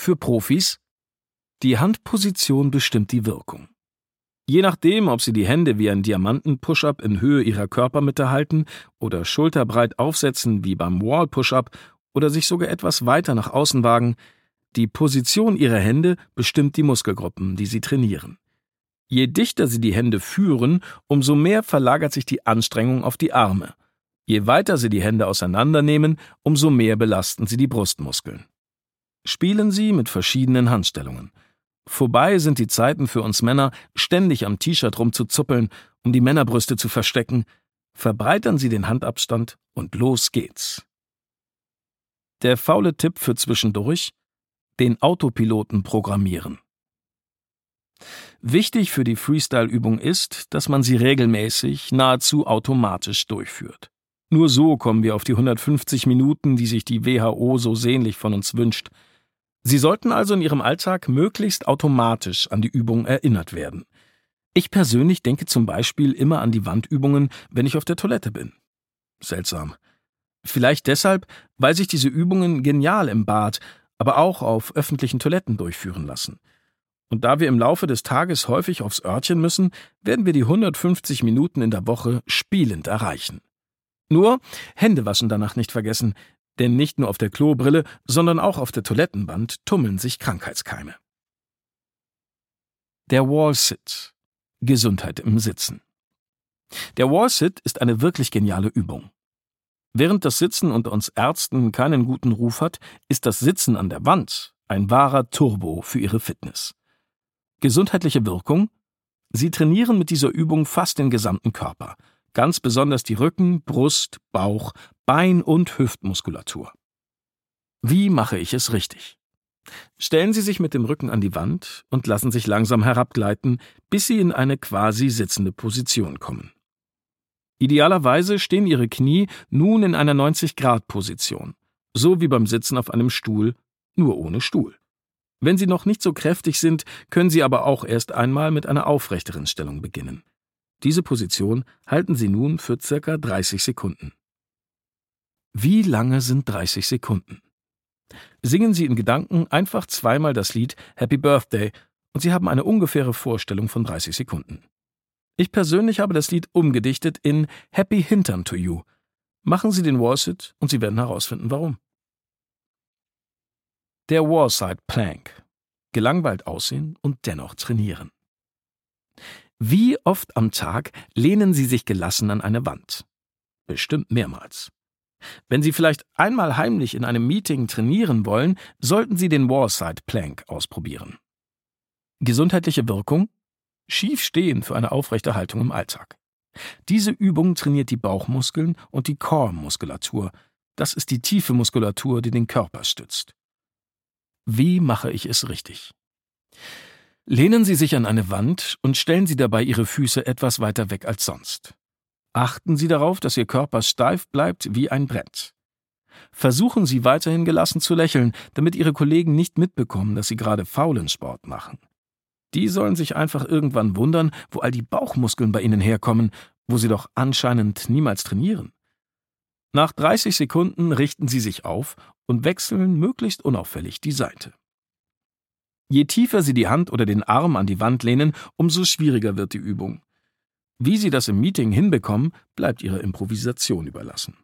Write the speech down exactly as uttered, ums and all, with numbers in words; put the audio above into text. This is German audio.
Für Profis: Die Handposition bestimmt die Wirkung. Je nachdem, ob Sie die Hände wie ein Diamanten-Push-Up in Höhe Ihrer Körpermitte halten oder schulterbreit aufsetzen wie beim Wall-Push-Up oder sich sogar etwas weiter nach außen wagen, die Position Ihrer Hände bestimmt die Muskelgruppen, die Sie trainieren. Je dichter Sie die Hände führen, umso mehr verlagert sich die Anstrengung auf die Arme. Je weiter Sie die Hände auseinandernehmen, umso mehr belasten Sie die Brustmuskeln. Spielen Sie mit verschiedenen Handstellungen. Vorbei sind die Zeiten für uns Männer, ständig am T-Shirt rumzuzuppeln, um die Männerbrüste zu verstecken. Verbreitern Sie den Handabstand und los geht's. Der faule Tipp für zwischendurch: Den Autopiloten programmieren. Wichtig für die Freestyle-Übung ist, dass man sie regelmäßig, nahezu automatisch durchführt. Nur so kommen wir auf die hundertfünfzig Minuten, die sich die W H O so sehnlich von uns wünscht. Sie sollten also in Ihrem Alltag möglichst automatisch an die Übung erinnert werden. Ich persönlich denke zum Beispiel immer an die Wandübungen, wenn ich auf der Toilette bin. Seltsam. Vielleicht deshalb, weil sich diese Übungen genial im Bad, aber auch auf öffentlichen Toiletten durchführen lassen. Und da wir im Laufe des Tages häufig aufs Örtchen müssen, werden wir die hundertfünfzig Minuten in der Woche spielend erreichen. Nur Hände waschen danach nicht vergessen, denn nicht nur auf der Klobrille, sondern auch auf der Toilettenwand tummeln sich Krankheitskeime. Der Wall-Sit. Gesundheit im Sitzen. Der Wall-Sit ist eine wirklich geniale Übung. Während das Sitzen unter uns Ärzten keinen guten Ruf hat, ist das Sitzen an der Wand ein wahrer Turbo für Ihre Fitness. Gesundheitliche Wirkung: Sie trainieren mit dieser Übung fast den gesamten Körper, ganz besonders die Rücken-, Brust-, Bauch-, Bein- und Hüftmuskulatur. Wie mache ich es richtig? Stellen Sie sich mit dem Rücken an die Wand und lassen sich langsam herabgleiten, bis Sie in eine quasi sitzende Position kommen. Idealerweise stehen Ihre Knie nun in einer neunzig-Grad-Position, so wie beim Sitzen auf einem Stuhl, nur ohne Stuhl. Wenn Sie noch nicht so kräftig sind, können Sie aber auch erst einmal mit einer aufrechteren Stellung beginnen. Diese Position halten Sie nun für circa dreißig Sekunden. Wie lange sind dreißig Sekunden? Singen Sie in Gedanken einfach zweimal das Lied Happy Birthday und Sie haben eine ungefähre Vorstellung von dreißig Sekunden. Ich persönlich habe das Lied umgedichtet in Happy Hintern to You. Machen Sie den Wall-Sit und Sie werden herausfinden, warum. Der Wall-Side Plank. Gelangweilt aussehen und dennoch trainieren. Wie oft am Tag lehnen Sie sich gelassen an eine Wand? Bestimmt mehrmals. Wenn Sie vielleicht einmal heimlich in einem Meeting trainieren wollen, sollten Sie den Wall-Side Plank ausprobieren. Gesundheitliche Wirkung: Schief stehen für eine aufrechte Haltung im Alltag. Diese Übung trainiert die Bauchmuskeln und die Core-Muskulatur. Das ist die tiefe Muskulatur, die den Körper stützt. Wie mache ich es richtig? Lehnen Sie sich an eine Wand und stellen Sie dabei Ihre Füße etwas weiter weg als sonst. Achten Sie darauf, dass Ihr Körper steif bleibt wie ein Brett. Versuchen Sie weiterhin gelassen zu lächeln, damit Ihre Kollegen nicht mitbekommen, dass Sie gerade faulen Sport machen. Die sollen sich einfach irgendwann wundern, wo all die Bauchmuskeln bei Ihnen herkommen, wo Sie doch anscheinend niemals trainieren. Nach dreißig Sekunden richten Sie sich auf und wechseln möglichst unauffällig die Seite. Je tiefer Sie die Hand oder den Arm an die Wand lehnen, umso schwieriger wird die Übung. Wie Sie das im Meeting hinbekommen, bleibt Ihrer Improvisation überlassen.